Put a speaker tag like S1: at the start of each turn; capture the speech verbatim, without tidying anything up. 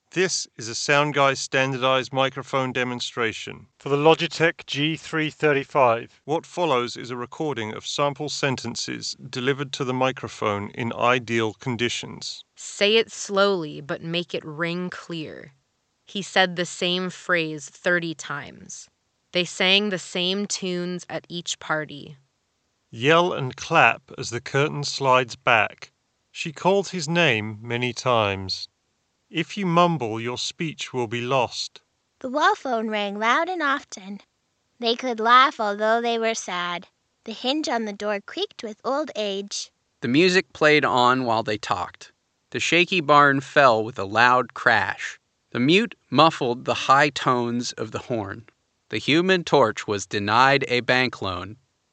S1: This is a SoundGuy standardized microphone demonstration for the Logitech G three thirty-five. What follows is a recording of sample sentences delivered to the microphone in ideal conditions.
S2: Say it slowly, but make it ring clear. He said the same phrase thirty times. They sang the same tunes at each party.
S1: Yell and clap as the curtain slides back. She called his name many times. If you mumble, your speech will be lost.
S3: The wall phone rang loud and often. They could laugh although they were sad. The hinge on the door creaked with old age.
S4: The music played on while they talked. The shaky barn fell with a loud crash. The mute muffled the high tones of the horn. The Human Torch was denied a bank loan